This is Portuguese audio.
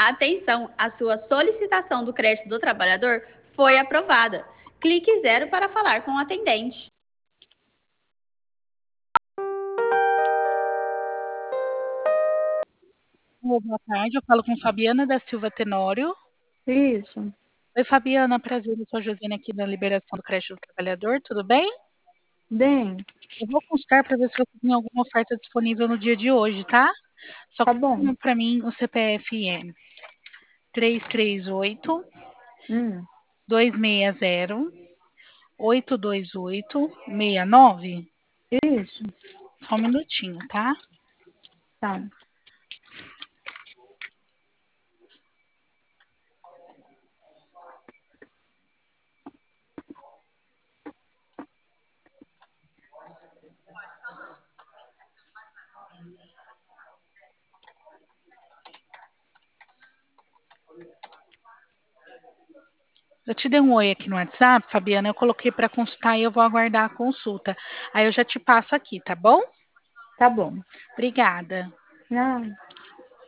Atenção, a sua solicitação do crédito do trabalhador foi aprovada. Clique 0 para falar com o atendente. Boa tarde, eu falo com Fabiana da Silva Tenório. Isso. Oi, Fabiana, prazer, eu sou a Josiane aqui da Liberação do Crédito do Trabalhador, tudo bem? Bem, Eu vou consultar para ver se você tem alguma oferta disponível no dia de hoje, tá? Só tá bom. confirma para mim o CPF é 338 Hum, 260 828 69. isso, Só um minutinho, tá? tá. Eu te dei um oi aqui no WhatsApp, Fabiana, eu coloquei para consultar e eu vou aguardar a consulta. Aí eu já te passo aqui, tá bom? Tá bom. Obrigada. Não.